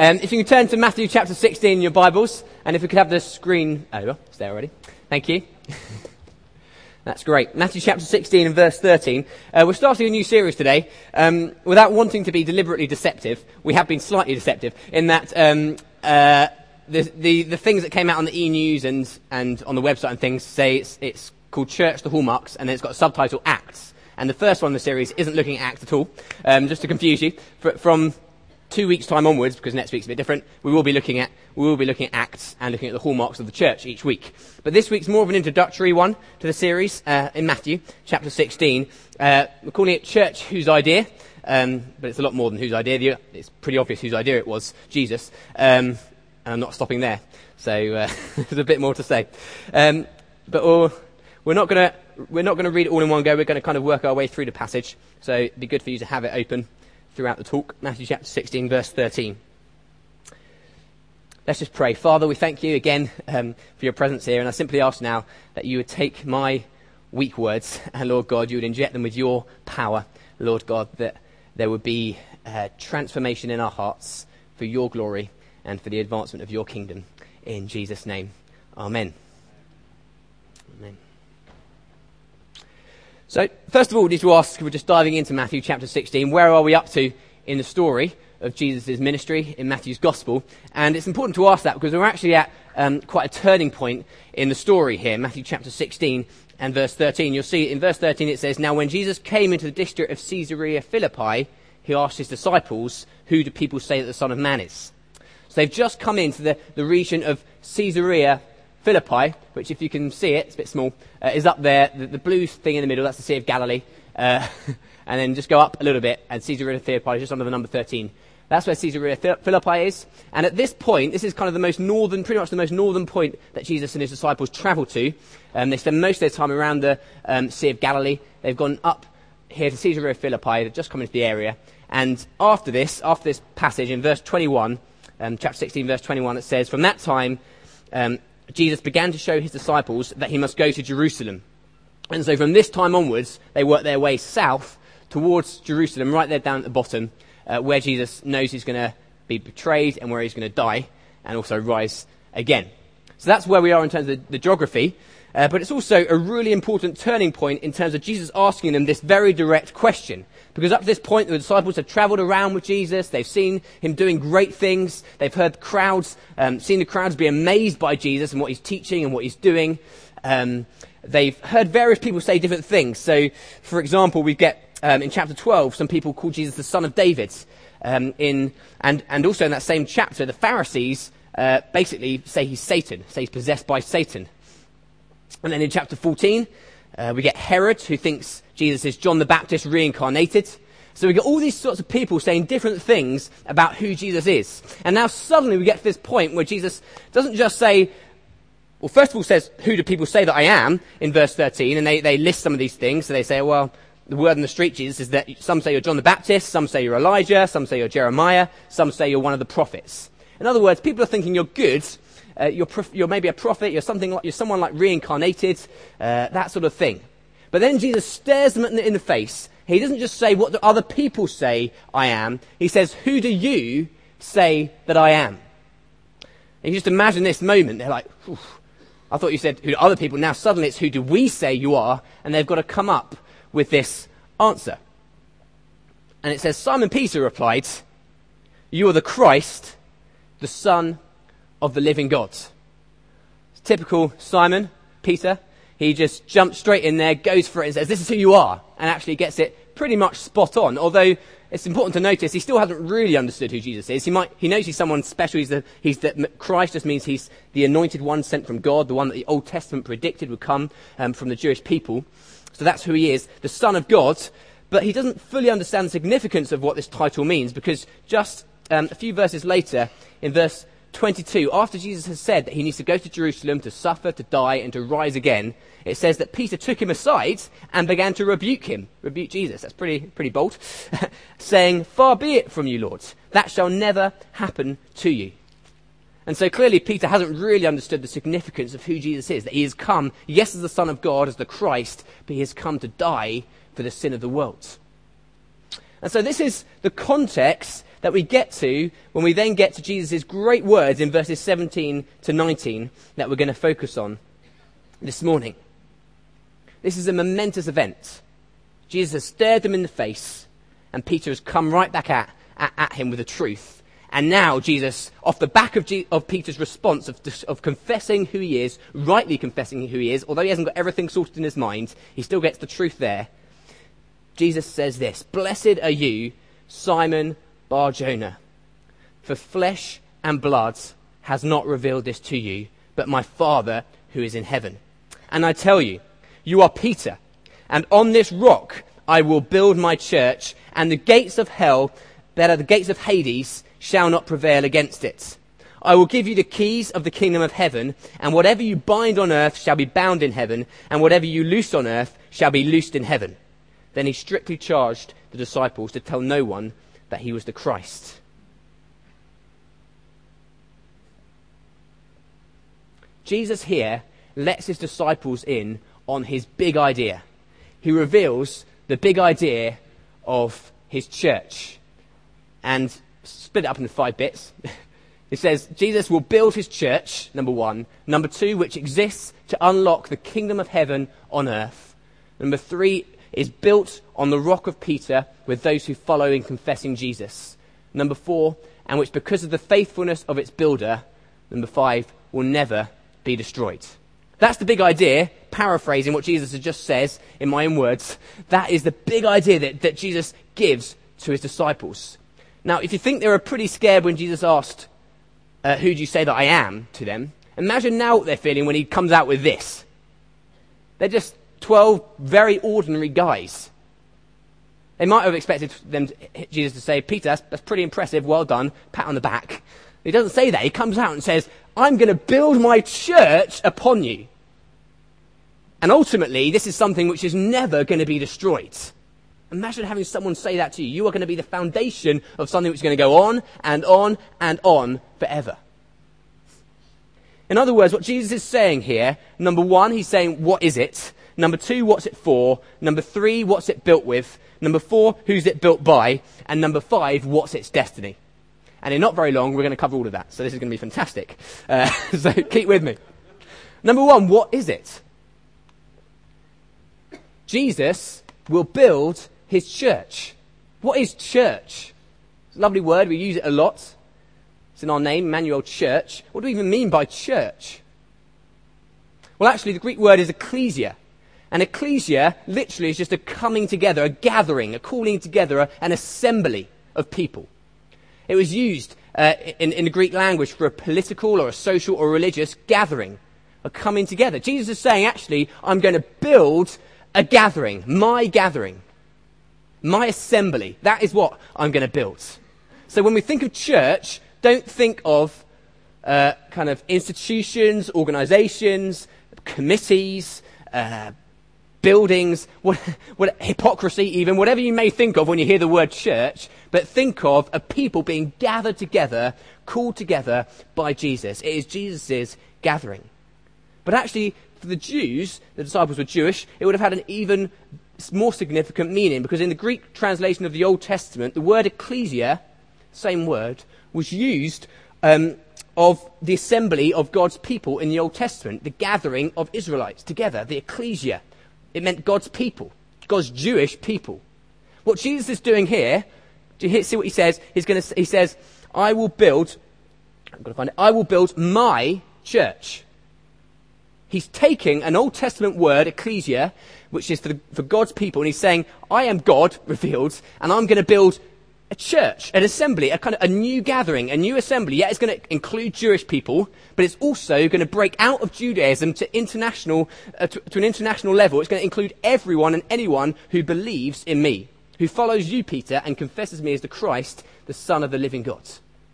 If you can turn to Matthew chapter 16 in your Bibles, and if we could have the screen over. It's there already. Thank you. That's great. Matthew chapter 16 and verse 13. We're starting a new series today. Without wanting to be deliberately deceptive, we have been slightly deceptive in that the things that came out on the e-news and on the website and things say it's called Church, the Hallmarks, and then it's got a subtitle Acts. And the first one in the series isn't looking at Acts at all. Just to confuse you, from 2 weeks' time onwards, because next week's a bit different, we will be looking at Acts and looking at the hallmarks of the church each week. But this week's more of an introductory one to the series in Matthew chapter 16. We're calling it Church Whose Idea, but it's a lot more than whose idea. It's pretty obvious whose idea it was, Jesus. And I'm not stopping there, so there's a bit more to say. But we're not going to read it all in one go. We're going to kind of work our way through the passage, so it'd be good for you to have it open throughout the talk. Matthew chapter 16, verse 13. Let's just pray. Father, we thank you again for your presence here, and I simply ask now that you would take my weak words, and Lord God, you would inject them with your power, Lord God, that there would be transformation in our hearts for your glory and for the advancement of your kingdom. In Jesus' name, amen. Amen. So, first of all, we need to ask, we're just diving into Matthew chapter 16, where are we up to in the story of Jesus' ministry in Matthew's gospel? And it's important to ask that because we're actually at quite a turning point in the story here, Matthew chapter 16 and verse 13. You'll see in verse 13 it says, "Now when Jesus came into the district of Caesarea Philippi, he asked his disciples, 'Who do people say that the Son of Man is?'" So they've just come into the region of Caesarea Philippi, which if you can see it, it's a bit small, is up there. The blue thing in the middle, that's the Sea of Galilee. And then just go up a little bit, and Caesarea Philippi is just under the number 13. That's where Caesarea Philippi is. And at this point, this is kind of pretty much the most northern point that Jesus and his disciples travel to. They spend most of their time around the Sea of Galilee. They've gone up here to Caesarea Philippi. They've just come into the area. And after this passage, in verse 21, chapter 16, verse 21, it says, "From that time, Jesus began to show his disciples that he must go to Jerusalem. And so from this time onwards, they work their way south towards Jerusalem, right there down at the bottom, where Jesus knows he's going to be betrayed and where he's going to die and also rise again." So that's where we are in terms of the geography. But it's also a really important turning point in terms of Jesus asking them this very direct question. Because up to this point, the disciples have travelled around with Jesus. They've seen him doing great things. They've heard seen the crowds be amazed by Jesus and what he's teaching and what he's doing. They've heard various people say different things. So, for example, we get in chapter 12, some people call Jesus the Son of David. And also in that same chapter, the Pharisees basically say he's Satan, say he's possessed by Satan. And then in chapter 14, we get Herod, who thinks Jesus is John the Baptist reincarnated. So we get all these sorts of people saying different things about who Jesus is. And now suddenly we get to this point where Jesus doesn't just say, well, first of all says, "Who do people say that I am?" in verse 13. And they list some of these things. So they say, well, the word in the street, Jesus, is that some say you're John the Baptist, some say you're Elijah, some say you're Jeremiah, some say you're one of the prophets. In other words, people are thinking you're good. You're maybe a prophet, you're someone like reincarnated, that sort of thing. But then Jesus stares them in the face. He doesn't just say, "What do other people say I am?" He says, "Who do you say that I am?" And you just imagine this moment. They're like, "I thought you said who do other people. Now suddenly it's who do we say you are?" And they've got to come up with this answer. And it says, Simon Peter replied, "You are the Christ, the Son of the living God." It's typical Simon Peter. He just jumps straight in there, goes for it and says, "This is who you are," and actually gets it pretty much spot on. Although it's important to notice he still hasn't really understood who Jesus is. He knows he's someone special. Christ just means he's the anointed one sent from God, the one that the Old Testament predicted would come from the Jewish people. So that's who he is, the Son of God. But he doesn't fully understand the significance of what this title means, because just a few verses later, in verse 22, after Jesus has said that he needs to go to Jerusalem to suffer, to die, and to rise again, it says that Peter took him aside and began to rebuke Jesus. That's pretty bold. Saying, "Far be it from you, Lord. That shall never happen to you." And so clearly Peter hasn't really understood the significance of who Jesus is, that he has come, yes, as the Son of God, as the Christ, but he has come to die for the sin of the world. And so this is the context that we get to when we then get to Jesus' great words in verses 17 to 19 that we're going to focus on this morning. This is a momentous event. Jesus has stared them in the face, and Peter has come right back at him with the truth. And now Jesus, off the back of Peter's response of confessing who he is, rightly confessing who he is, although he hasn't got everything sorted in his mind, he still gets the truth there. Jesus says this, "Blessed are you, Simon Bar-Jonah, for flesh and blood has not revealed this to you, but my Father who is in heaven. And I tell you, you are Peter, and on this rock I will build my church, and the gates of hell, that are the gates of Hades, shall not prevail against it. I will give you the keys of the kingdom of heaven, and whatever you bind on earth shall be bound in heaven, and whatever you loose on earth shall be loosed in heaven." Then he strictly charged the disciples to tell no one that he was the Christ. Jesus here lets his disciples in on his big idea. He reveals the big idea of his church. And split it up into 5 bits. It says Jesus will build his church, number 1. Number 2, which exists to unlock the kingdom of heaven on earth. Number 3, is built on the rock of Peter with those who follow in confessing Jesus. Number 4, and which because of the faithfulness of its builder, number 5, will never be destroyed. That's the big idea, paraphrasing what Jesus has just says in my own words. That is the big idea that Jesus gives to his disciples. Now, if you think they were pretty scared when Jesus asked, "Who do you say that I am?" to them, imagine now what they're feeling when he comes out with this. They're just 12 very ordinary guys. They might have expected Jesus to say, "Peter, that's pretty impressive, well done, pat on the back." He doesn't say that. He comes out and says, "I'm going to build my church upon you. And ultimately, this is something which is never going to be destroyed." Imagine having someone say that to you. You are going to be the foundation of something which is going to go on and on and on forever. In other words, what Jesus is saying here, number 1, he's saying, what is it? Number 2, what's it for? Number 3, what's it built with? Number 4, who's it built by? And number 5, what's its destiny? And in not very long, we're going to cover all of that. So this is going to be fantastic. So keep with me. Number 1, what is it? Jesus will build his church. What is church? It's a lovely word. We use it a lot. It's in our name, Emmanuel Church. What do we even mean by church? Well, actually, the Greek word is ecclesia. And ecclesia literally is just a coming together, a gathering, a calling together, an assembly of people. It was used in the Greek language for a political or a social or religious gathering, a coming together. Jesus is saying, actually, I'm going to build a gathering, my assembly. That is what I'm going to build. So when we think of church, don't think of kind of institutions, organizations, committees, buildings, what hypocrisy even, whatever you may think of when you hear the word church, but think of a people being gathered together, called together by Jesus. It is Jesus' gathering. But actually, for the Jews, the disciples were Jewish, it would have had an even more significant meaning, because in the Greek translation of the Old Testament, the word ecclesia, same word, was used of the assembly of God's people in the Old Testament, the gathering of Israelites together, the ecclesia. It meant God's people, God's Jewish people. What Jesus is doing here, do you see what he says? He says, I will build my church. He's taking an Old Testament word, ecclesia, which is for God's people, and he's saying, I am God revealed, and I'm going to build a church, an assembly, a kind of a new gathering, a new assembly. Yeah, it's going to include Jewish people, but it's also going to break out of Judaism to an international level. It's going to include everyone and anyone who believes in me, who follows you, Peter, and confesses me as the Christ, the Son of the living God.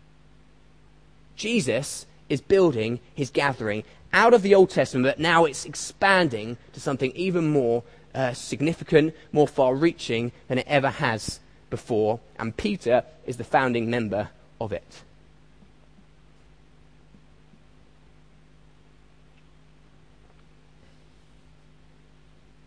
Jesus is building his gathering out of the Old Testament, but now it's expanding to something even more significant, more far-reaching than it ever has before, and Peter is the founding member of it.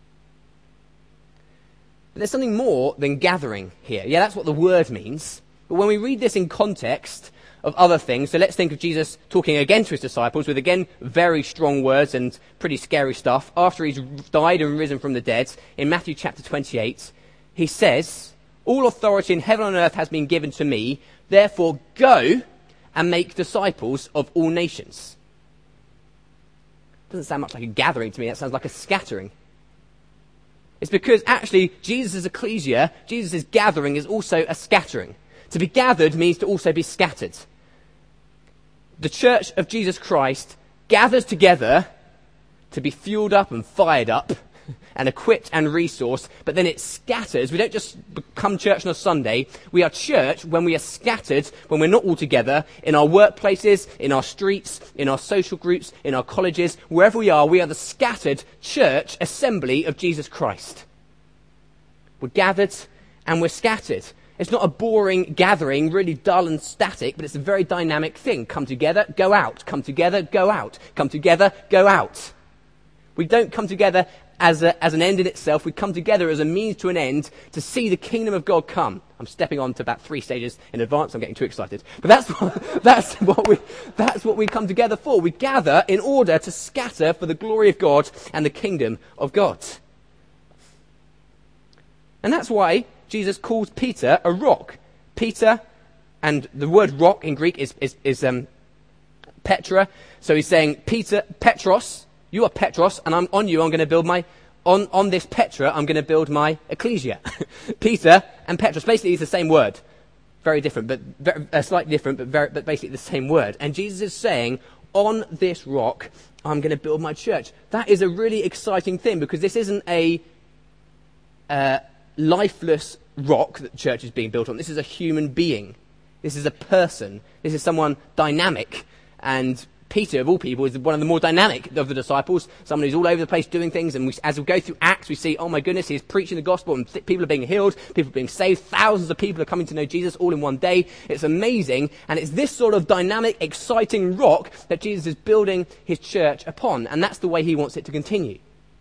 But there's something more than gathering here. Yeah, that's what the word means. But when we read this in context of other things, so let's think of Jesus talking again to his disciples with, again, very strong words and pretty scary stuff. After he's died and risen from the dead, in Matthew chapter 28, he says, "All authority in heaven and on earth has been given to me. Therefore go and make disciples of all nations." Doesn't sound much like a gathering to me. That sounds like a scattering. It's because actually Jesus' ecclesia, Jesus' gathering, is also a scattering. To be gathered means to also be scattered. The church of Jesus Christ gathers together to be fueled up and fired up and equipped and resourced, but then it scatters. We don't just become church on a Sunday. We are church when we are scattered, when we're not all together, in our workplaces, in our streets, in our social groups, in our colleges, wherever we are the scattered church assembly of Jesus Christ. We're gathered and we're scattered. It's not a boring gathering, really dull and static, but it's a very dynamic thing. Come together, go out. Come together, go out. Come together, go out. We don't come together as an end in itself. We come together as a means to an end to see the kingdom of God come. I'm stepping on to about 3 stages in advance. I'm getting too excited. But that's what we come together for. We gather in order to scatter for the glory of God and the kingdom of God. And that's why Jesus calls Peter a rock. Peter, and the word rock in Greek is Petra. So he's saying, Peter, Petros, you are Petros, and I'm going to build on this Petra, I'm going to build my ecclesia. Peter and Petros, basically it's the same word. Very different, but slightly different, but basically the same word. And Jesus is saying, on this rock, I'm going to build my church. That is a really exciting thing, because this isn't a lifeless rock that the church is being built on. This is a human being. This is a person. This is someone dynamic. And Peter, of all people, is one of the more dynamic of the disciples, someone who's all over the place doing things. And as we go through Acts, we see, oh my goodness, he's preaching the gospel and people are being healed, people are being saved, thousands of people are coming to know Jesus all in one day. It's amazing. And it's this sort of dynamic, exciting rock that Jesus is building his church upon. And that's the way he wants it to continue.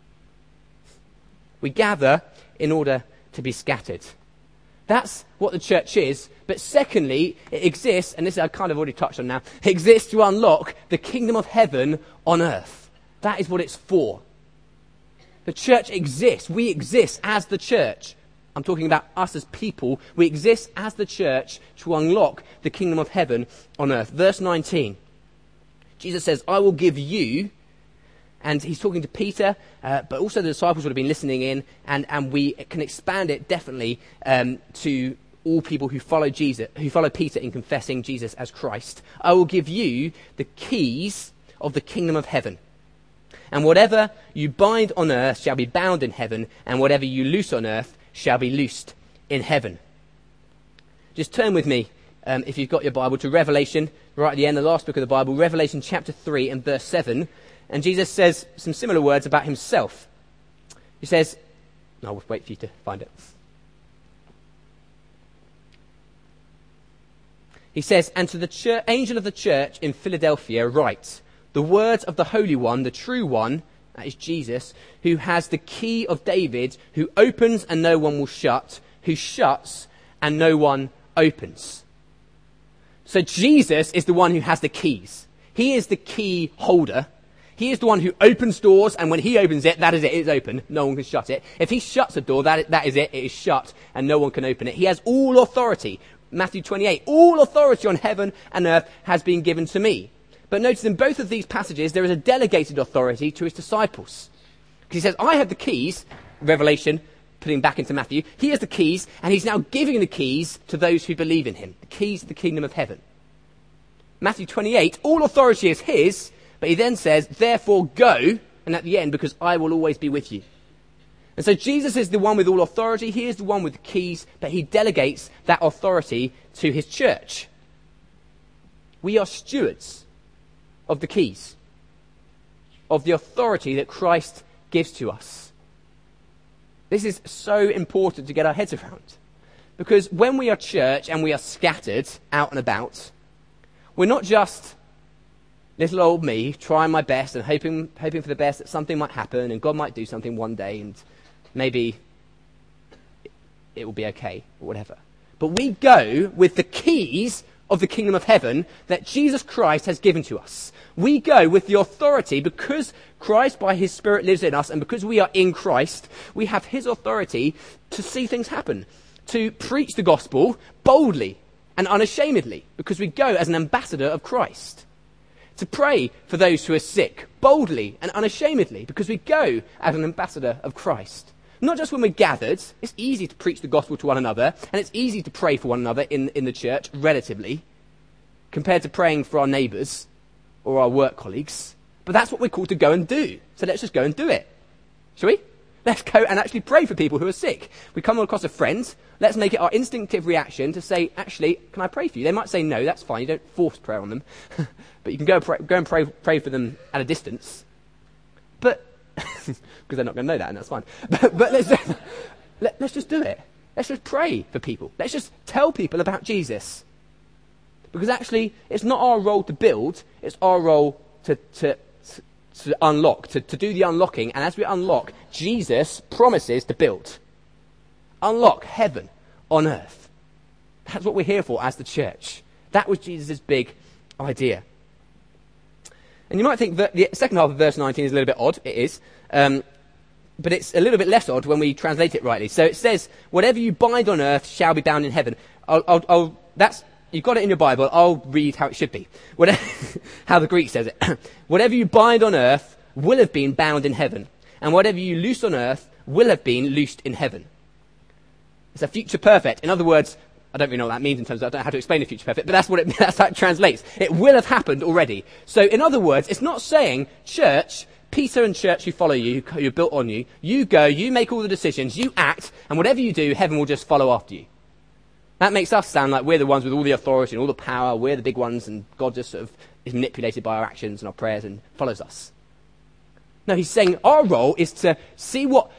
We gather in order to be scattered. That's what the church is. But secondly, it exists, and this I kind of already touched on now, it exists to unlock the kingdom of heaven on earth. That is what it's for. The church exists. We exist as the church. I'm talking about us as people. We exist as the church to unlock the kingdom of heaven on earth. Verse 19. Jesus says, I will give you. And he's talking to Peter, but also the disciples would have been listening in, and we can expand it definitely to all people who follow Jesus, who follow Peter in confessing Jesus as Christ. I will give you the keys of the kingdom of heaven. And whatever you bind on earth shall be bound in heaven, and whatever you loose on earth shall be loosed in heaven. Just turn with me, if you've got your Bible, to Revelation, right at the end, the last book of the Bible, Revelation chapter 3 and verse 7. And Jesus says some similar words about himself. He says, I'll wait for you to find it. He says, and to the angel of the church in Philadelphia write, the words of the Holy One, the true one, that is Jesus, who has the key of David, who opens and no one will shut, who shuts and no one opens. So Jesus is the one who has the keys. He is the key holder. He is the one who opens doors, and when he opens it, that is it, it's open. No one can shut it. If he shuts a door, that is it is shut, and no one can open it. He has all authority. Matthew 28, all authority on heaven and earth has been given to me. But notice in both of these passages, there is a delegated authority to his disciples. Because he says, I have the keys, Revelation, putting back into Matthew. He has the keys, and he's now giving the keys to those who believe in him. The keys to the kingdom of heaven. Matthew 28, all authority is his, but he then says, therefore go, and at the end, because I will always be with you. And so Jesus is the one with all authority. He is the one with the keys, but he delegates that authority to his church. We are stewards of the keys, of the authority that Christ gives to us. This is so important to get our heads around. Because when we are church and we are scattered out and about, we're not just little old me trying my best and hoping for the best that something might happen and God might do something one day and maybe it will be okay or whatever. but we go with the keys of the kingdom of heaven that Jesus Christ has given to us. We go with the authority because Christ by his Spirit lives in us, and because we are in Christ, we have his authority to see things happen, to preach the gospel boldly and unashamedly, because we go as an ambassador of Christ. To pray for those who are sick boldly and unashamedly, because we go as an ambassador of Christ. Not just when we're gathered. It's easy to preach the gospel to one another, and it's easy to pray for one another in the church, relatively, compared to praying for our neighbours or our work colleagues. But that's what we're called to go and do. So let's just go and do it. Shall we? Let's go and actually pray for people who are sick. We come across a friend. Let's make it our instinctive reaction to say, actually, can I pray for you? They might say no, that's fine. You don't force prayer on them. But you can go and pray for them at a distance. But, because they're not going to know that, and that's fine. But let's just do it. Let's just pray for people. Let's just tell people about Jesus. Because actually, it's not our role to build. It's our role to unlock, to do the unlocking. And as we unlock, Jesus promises to build. Unlock heaven on earth. That's what we're here for as the church. That was Jesus' big idea. And you might think that the second half of verse 19 is a little bit odd. It is. But it's a little bit less odd when we translate it rightly. So it says, whatever you bind on earth shall be bound in heaven. You've got it in your Bible. I'll read how it should be. How the Greek says it. Whatever you bind on earth will have been bound in heaven. And whatever you loose on earth will have been loosed in heaven. It's a future perfect. In other words, I don't really know what that means in terms of, I don't know how to explain the future perfect, but that's how it translates. It will have happened already. So in other words, it's not saying, church, Peter and church who follow you, who are built on you, you go, you make all the decisions, you act, and whatever you do, heaven will just follow after you. That makes us sound like we're the ones with all the authority and all the power, we're the big ones, and God just sort of is manipulated by our actions and our prayers and follows us. No, he's saying our role is to see what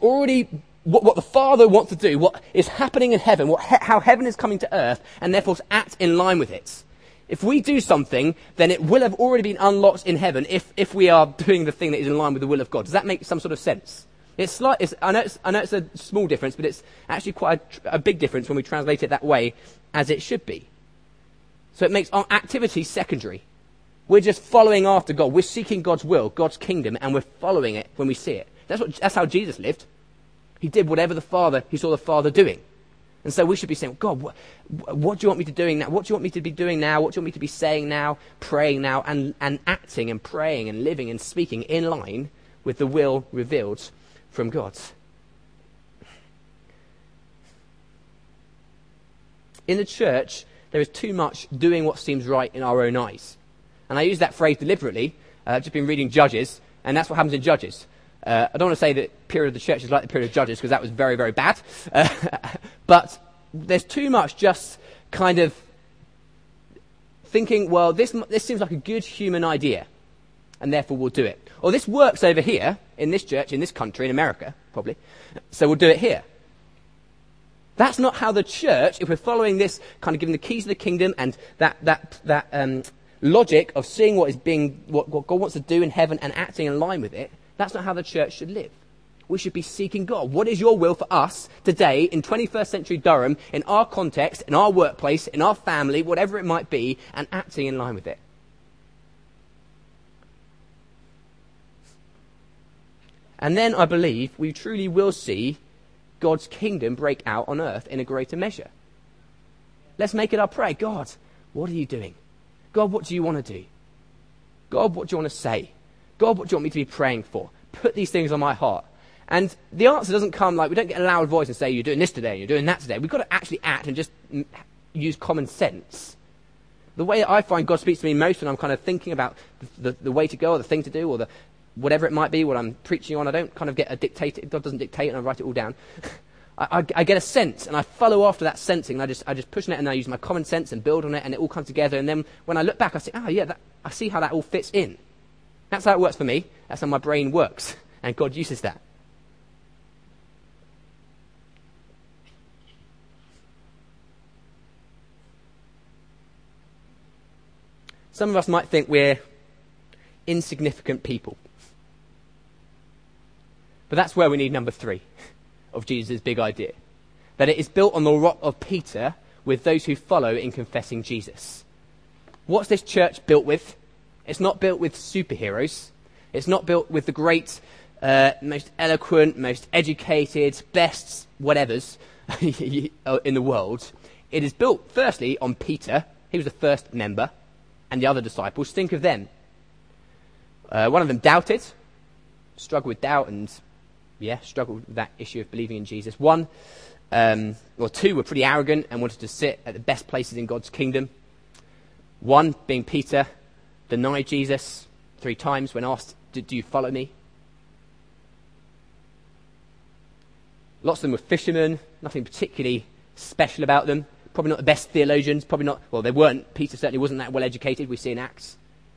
the Father wants to do, what is happening in heaven, how heaven is coming to earth, and therefore to act in line with it. If we do something, then it will have already been unlocked in heaven if we are doing the thing that is in line with the will of God. Does that make some sort of sense? I know it's a small difference, but it's actually quite a big difference when we translate it that way, as it should be. So it makes our activity secondary. We're just following after God. We're seeking God's will, God's kingdom, and we're following it when we see it. That's how Jesus lived. He did whatever he saw the Father doing. And so we should be saying, God, what do you want me to be doing now? What do you want me to be doing now? What do you want me to be saying now, praying now, and acting and praying and living and speaking in line with the will revealed from God? In the church, there is too much doing what seems right in our own eyes. And I use that phrase deliberately. I've just been reading Judges, and that's what happens in Judges. I don't want to say that the period of the church is like the period of Judges, because that was very, very bad. But there's too much just kind of thinking, well, this seems like a good human idea, and therefore we'll do it. Or this works over here, in this church, in this country, in America, probably, so we'll do it here. That's not how the church, if we're following this, kind of giving the keys of the kingdom and that logic of seeing what God wants to do in heaven and acting in line with it, that's not how the church should live. We should be seeking God. What is your will for us today in 21st century Durham, in our context, in our workplace, in our family, whatever it might be, and acting in line with it? And then I believe we truly will see God's kingdom break out on earth in a greater measure. Let's make it our prayer. God, what are you doing? God, what do you want to do? God, what do you want to say? God, what do you want me to be praying for? Put these things on my heart. And the answer doesn't come like, we don't get a loud voice and say, you're doing this today, and you're doing that today. We've got to actually act and just use common sense. The way that I find God speaks to me most when I'm kind of thinking about the way to go or the thing to do or whatever it might be, what I'm preaching on, I don't kind of get a dictate. God doesn't dictate and I write it all down. I get a sense and I follow after that sensing. And I just push on it and I use my common sense and build on it and it all comes together. And then when I look back, I say, I see how that all fits in. That's how it works for me. That's how my brain works. And God uses that. Some of us might think we're insignificant people. But that's where we need number 3 of Jesus' big idea. that it is built on the rock of Peter with those who follow in confessing Jesus. What's this church built with? It's not built with superheroes. It's not built with the great, most eloquent, most educated, best whatevers in the world. It is built, firstly, on Peter. He was the first member, and the other disciples. Think of them. One of them doubted, struggled with doubt, and struggled with that issue of believing in Jesus. Two were pretty arrogant and wanted to sit at the best places in God's kingdom. One, being Peter, denied Jesus 3 times when asked, do you follow me? Lots of them were fishermen, nothing particularly special about them. Probably not the best theologians, they weren't. Peter certainly wasn't that well educated, we see in Acts.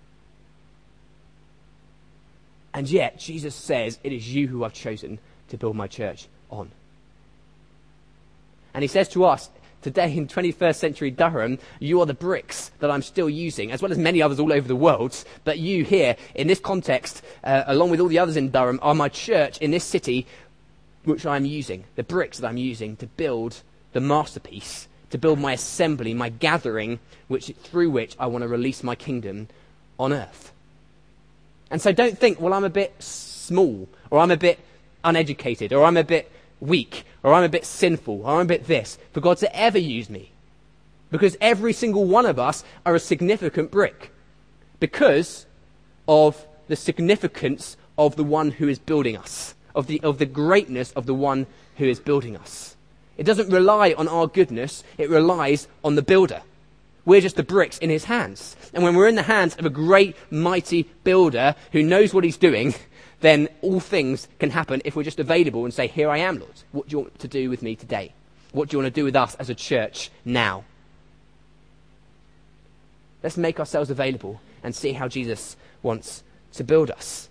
And yet, Jesus says, it is you who I've chosen to build my church on. And he says to us, today in 21st century Durham, you are the bricks that I'm still using, as well as many others all over the world. But you here, in this context, along with all the others in Durham, are my church in this city, which I'm using, the bricks that I'm using to build the masterpiece, to build my assembly, my gathering, through which I want to release my kingdom on earth. And so don't think, well, I'm a bit small, or I'm a bit uneducated, or I'm a bit weak, or I'm a bit sinful, or I'm a bit this, for God to ever use me. Because every single one of us are a significant brick. Because of the significance of the one who is building us, of the greatness of the one who is building us. It doesn't rely on our goodness, it relies on the builder. We're just the bricks in his hands. And when we're in the hands of a great, mighty builder who knows what he's doing, then all things can happen if we're just available and say, here I am, Lord. What do you want to do with me today? What do you want to do with us as a church now? Let's make ourselves available and see how Jesus wants to build us.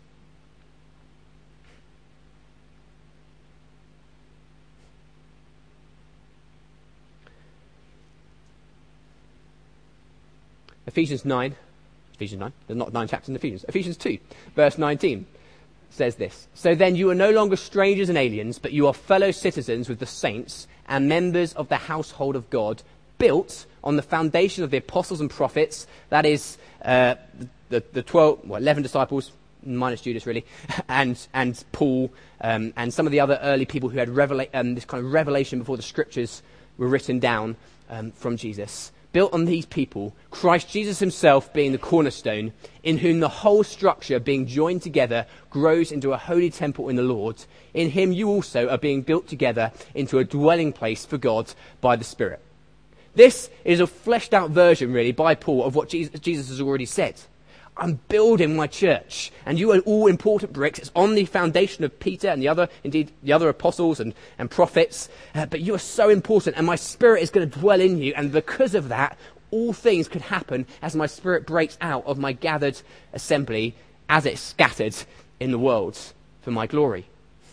Ephesians 9, there's not 9 chapters in Ephesians. Ephesians 2, verse 19 says this. So then you are no longer strangers and aliens, but you are fellow citizens with the saints and members of the household of God, built on the foundation of the apostles and prophets, that is the 11 disciples, minus Judas really, and Paul, and some of the other early people who had this kind of revelation before the scriptures were written down from Jesus. Built on these people, Christ Jesus himself being the cornerstone, in whom the whole structure being joined together grows into a holy temple in the Lord. In him you also are being built together into a dwelling place for God by the Spirit. This is a fleshed out version really by Paul of what Jesus has already said. I'm building my church, and you are all important bricks. It's on the foundation of Peter and the other apostles and prophets. But you are so important, and my Spirit is going to dwell in you. And because of that, all things could happen as my Spirit breaks out of my gathered assembly as it's scattered in the world for my glory.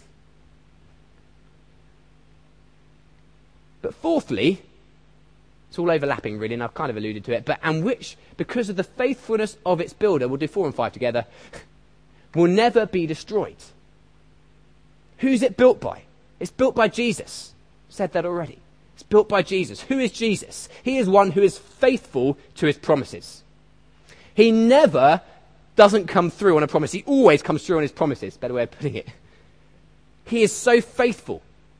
But fourthly, it's all overlapping really, and I've kind of alluded to it, and which, because of the faithfulness of its builder, we'll do 4 and 5 together, will never be destroyed. Who's it built by? It's built by Jesus. Said that already. It's built by Jesus. Who is Jesus? He is one who is faithful to his promises. He never doesn't come through on a promise. He always comes through on his promises, better way of putting it. He is so faithful.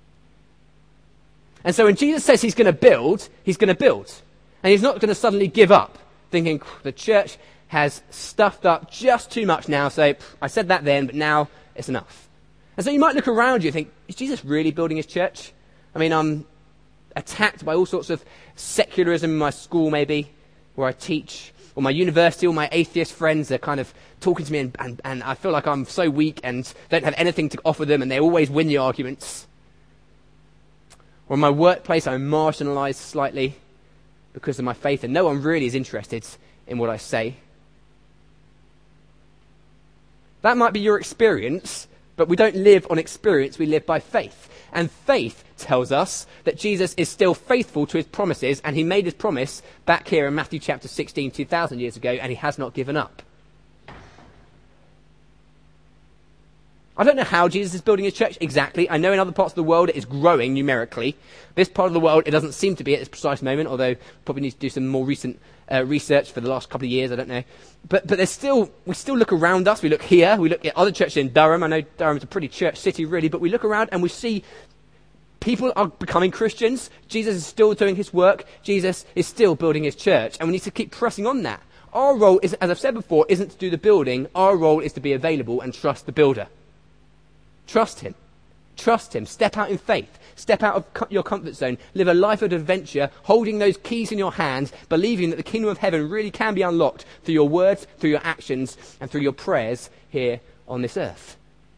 And so when Jesus says he's going to build, he's going to build. And he's not going to suddenly give up, thinking the church has stuffed up just too much now, so I said that then, but now it's enough. And so you might look around you and think, is Jesus really building his church? I mean, I'm attacked by all sorts of secularism in my school maybe, where I teach, or my university, all my atheist friends are kind of talking to me and I feel like I'm so weak and don't have anything to offer them, and they always win the arguments. Or in my workplace, I'm marginalised slightly because of my faith, and no one really is interested in what I say. That might be your experience, but we don't live on experience, we live by faith. And faith tells us that Jesus is still faithful to his promises, and he made his promise back here in Matthew chapter 16, 2,000 years ago, and he has not given up. I don't know how Jesus is building his church exactly. I know in other parts of the world it is growing numerically. This part of the world, it doesn't seem to be at this precise moment, although probably need to do some more recent research for the last couple of years, I don't know. But we still look around us. We look here. We look at other churches in Durham. I know Durham's a pretty church city, really, but we look around and we see people are becoming Christians. Jesus is still doing his work. Jesus is still building his church, and we need to keep pressing on that. Our role, is, as I've said before, isn't to do the building. Our role is to be available and trust the builder. Trust him. Trust him. Step out in faith. Step out of your comfort zone. Live a life of adventure, holding those keys in your hands, believing that the kingdom of heaven really can be unlocked through your words, through your actions, and through your prayers here on this earth.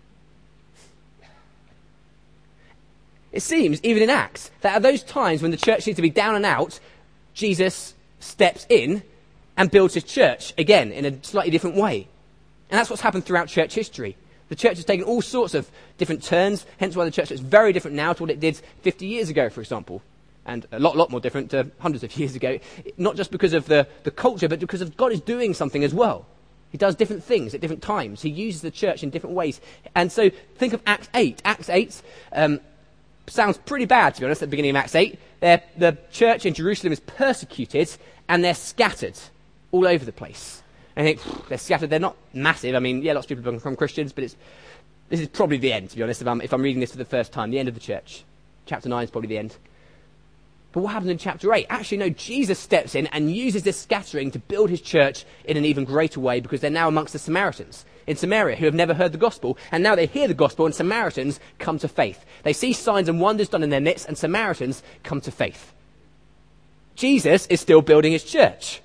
It seems, even in Acts, that at those times when the church needs to be down and out, Jesus steps in and builds his church, again, in a slightly different way. And that's what's happened throughout church history. The church has taken all sorts of different turns, hence why the church is very different now to what it did 50 years ago, for example. And a lot more different to hundreds of years ago. Not just because of the culture, but because of God is doing something as well. He does different things at different times. He uses the church in different ways. And so think of Acts 8. Acts 8 sounds pretty bad, to be honest, at the beginning of Acts 8. The church in Jerusalem is persecuted, and they're scattered all over the place. And I think, they're scattered, they're not massive. I mean, yeah, lots of people become Christians, but this is probably the end, to be honest, if I'm reading this for the first time, the end of the church. Chapter 9 is probably the end. But what happens in chapter 8? Actually, no, Jesus steps in and uses this scattering to build his church in an even greater way, because they're now amongst the Samaritans in Samaria who have never heard the gospel, and now they hear the gospel, and Samaritans come to faith. They see signs and wonders done in their midst, and Samaritans come to faith. Jesus is still building his church.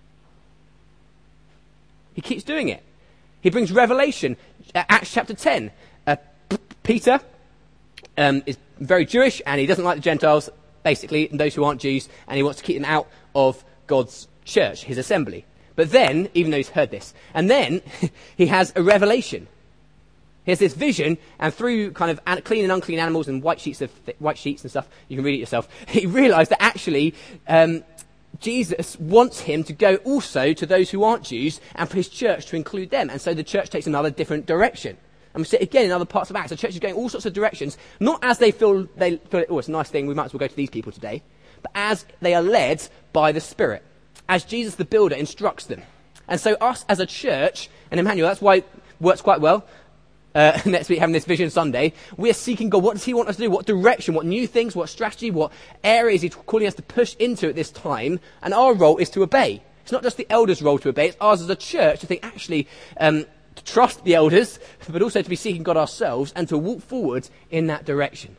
He keeps doing it. He brings revelation. Acts chapter 10. Peter is very Jewish, and he doesn't like the Gentiles, basically, and those who aren't Jews, and he wants to keep them out of God's church, his assembly. But then, even though he's heard this, and then he has a revelation. He has this vision, and through kind of clean and unclean animals and white sheets and stuff, you can read it yourself, he realized that actually Jesus wants him to go also to those who aren't Jews, and for his church to include them. And so the church takes another different direction. And we see it again in other parts of Acts. The church is going all sorts of directions, not as they feel oh, it's a nice thing, we might as well go to these people today, but as they are led by the Spirit, as Jesus the builder instructs them. And so us as a church, and Emmanuel, that's why it works quite well, next week having this Vision Sunday, we're seeking God. What does he want us to do? What direction? What new things? What strategy? What areas he's calling us to push into at this time? And our role is to obey. It's not just the elders' role to obey. It's ours as a church to think actually to trust the elders, but also to be seeking God ourselves and to walk forward in that direction.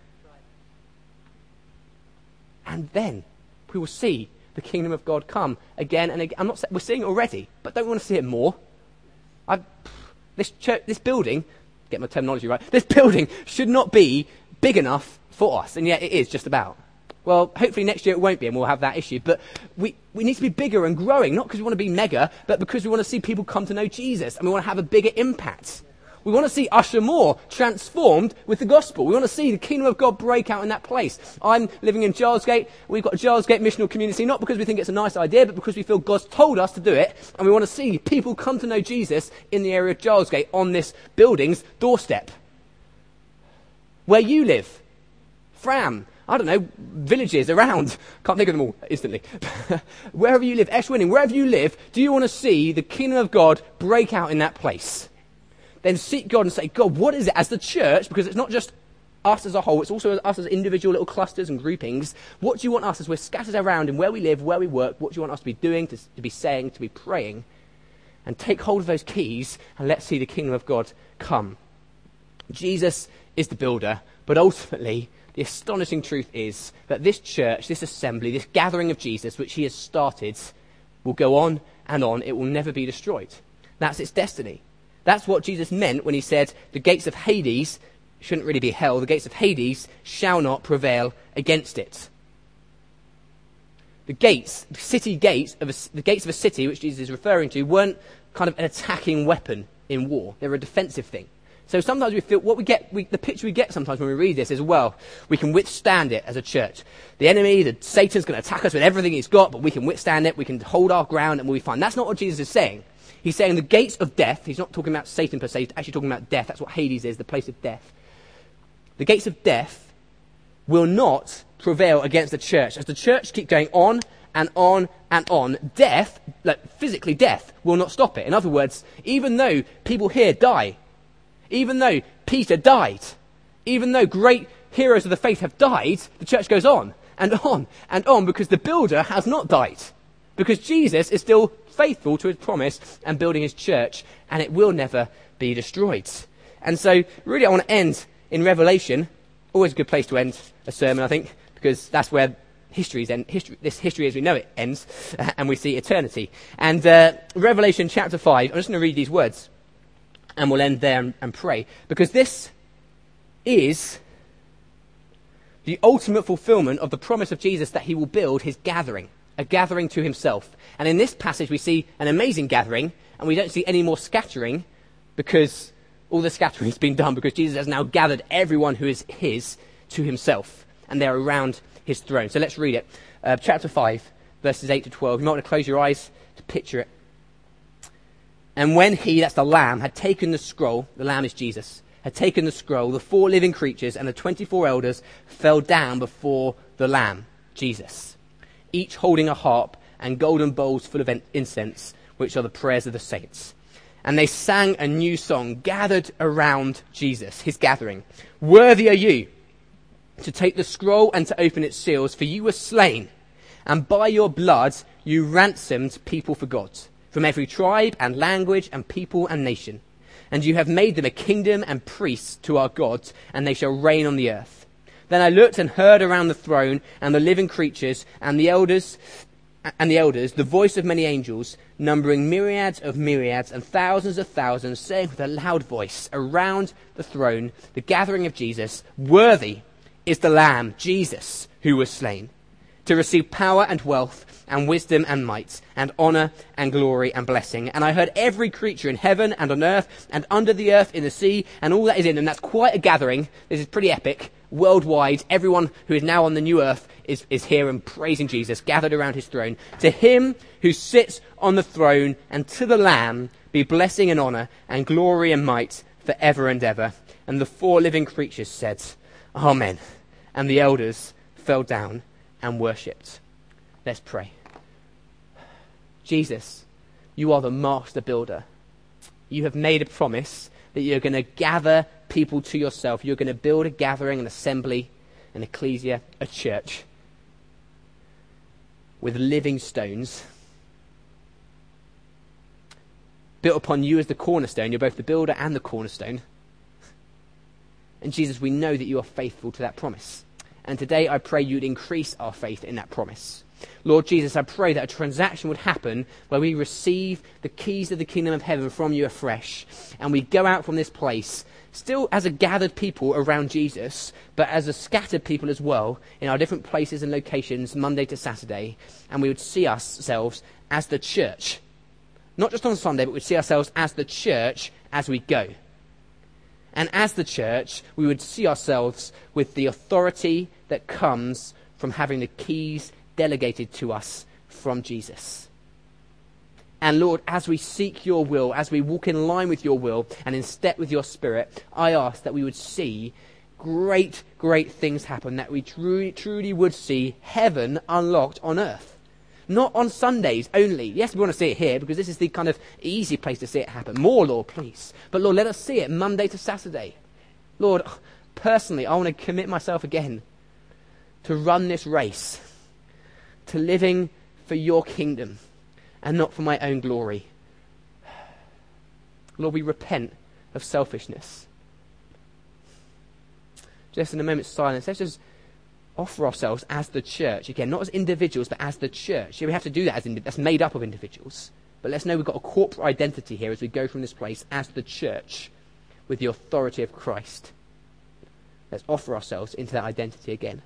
And then we will see the kingdom of God come again and again. We're seeing it already, but don't we want to see it more? This church, this building, get my terminology right, this building should not be big enough for us, and yet it is just about. Well, hopefully next year it won't be, and we'll have that issue, but we need to be bigger and growing, not because we want to be mega, but because we want to see people come to know Jesus, and we want to have a bigger impact. We want to see Usher Moore transformed with the gospel. We want to see the kingdom of God break out in that place. I'm living in Gilesgate. We've got a Gilesgate missional community, not because we think it's a nice idea, but because we feel God's told us to do it. And we want to see people come to know Jesus in the area of Gilesgate on this building's doorstep. Where you live. Fram. I don't know, villages around. Can't think of them all instantly. Wherever you live, Eshwinning, wherever you live, do you want to see the kingdom of God break out in that place? Then seek God and say, God, what is it as the church? Because it's not just us as a whole, it's also us as individual little clusters and groupings. What do you want us as we're scattered around in where we live, where we work? What do you want us to be doing, to be saying, to be praying? And take hold of those keys and let's see the kingdom of God come. Jesus is the builder, but ultimately the astonishing truth is that this church, this assembly, this gathering of Jesus, which he has started, will go on and on. It will never be destroyed. That's its destiny. That's what Jesus meant when he said the gates of Hades, shouldn't really be hell, the gates of Hades shall not prevail against it. The gates, the gates of a city, which Jesus is referring to, weren't kind of an attacking weapon in war. They were a defensive thing. So sometimes we feel, the picture we get sometimes when we read this is, well, we can withstand it as a church. The enemy, Satan's going to attack us with everything he's got, but we can withstand it, we can hold our ground, and we'll be fine. That's not what Jesus is saying. He's saying the gates of death, he's not talking about Satan per se, he's actually talking about death. That's what Hades is, the place of death. The gates of death will not prevail against the church. As the church keeps going on and on and on, death, like physically death, will not stop it. In other words, even though people here die, even though Peter died, even though great heroes of the faith have died, the church goes on and on and on because the builder has not died. Because Jesus is still faithful to his promise and building his church, and it will never be destroyed. And so, really, I want to end in Revelation. Always a good place to end a sermon, I think, because that's where this history as we know it ends, and we see eternity. And Revelation chapter 5, I'm just going to read these words, and we'll end there and pray, because this is the ultimate fulfillment of the promise of Jesus that he will build his gathering, a gathering to himself. And in this passage we see an amazing gathering, and we don't see any more scattering, because all the scattering has been done, because Jesus has now gathered everyone who is his to himself, and they're around his throne. So let's read it. Chapter 5, verses 8 to 12. You might want to close your eyes to picture it. And when he, that's the Lamb, had taken the scroll, the Lamb is Jesus, had taken the scroll, the 4 living creatures and the 24 elders fell down before the Lamb, Jesus, each holding a harp and golden bowls full of incense, which are the prayers of the saints. And they sang a new song, gathered around Jesus, his gathering. Worthy are you to take the scroll and to open its seals, for you were slain, and by your blood you ransomed people for God, from every tribe and language and people and nation. And you have made them a kingdom and priests to our God, and they shall reign on the earth. Then I looked and heard around the throne and the living creatures and the elders, the voice of many angels, numbering myriads of myriads and thousands of thousands, saying with a loud voice around the throne, the gathering of Jesus, worthy is the Lamb, Jesus, who was slain, to receive power and wealth and wisdom and might and honor and glory and blessing. And I heard every creature in heaven and on earth and under the earth in the sea and all that is in them. That's quite a gathering. This is pretty epic. Worldwide, everyone who is now on the new earth is here and praising Jesus, gathered around his throne. To him who sits on the throne and to the Lamb be blessing and honor and glory and might forever and ever. And the 4 living creatures said, Amen. And the elders fell down and worshipped. Let's pray. Jesus, you are the master builder. You have made a promise that you're going to gather people to yourself. You're going to build a gathering, an assembly, an ecclesia, a church with living stones built upon you as the cornerstone. You're both the builder and the cornerstone. And Jesus, we know that you are faithful to that promise. And today I pray you'd increase our faith in that promise. Lord Jesus, I pray that a transaction would happen where we receive the keys of the kingdom of heaven from you afresh. And we go out from this place, still as a gathered people around Jesus, but as a scattered people as well, in our different places and locations, Monday to Saturday. And we would see ourselves as the church. Not just on Sunday, but we'd see ourselves as the church as we go. And as the church, we would see ourselves with the authority that comes from having the keys delegated to us from Jesus. And Lord, as we seek your will, as we walk in line with your will and in step with your Spirit, I ask that we would see great, great things happen, that we truly would see heaven unlocked on earth. Not on Sundays only. Yes, we want to see it here because this is the kind of easy place to see it happen. More, Lord, please. But Lord, let us see it Monday to Saturday. Lord, personally, I want to commit myself again to run this race, to living for your kingdom and not for my own glory. Lord, we repent of selfishness. Just in a moment's silence, let's just offer ourselves as the church. Again, not as individuals, but as the church. Yeah, we have to do that that's made up of individuals. But let's know we've got a corporate identity here as we go from this place as the church with the authority of Christ. Let's offer ourselves into that identity again.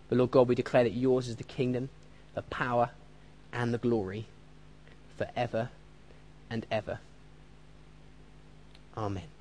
But Lord God, we declare that yours is the kingdom, the power, and the glory forever and ever. Amen.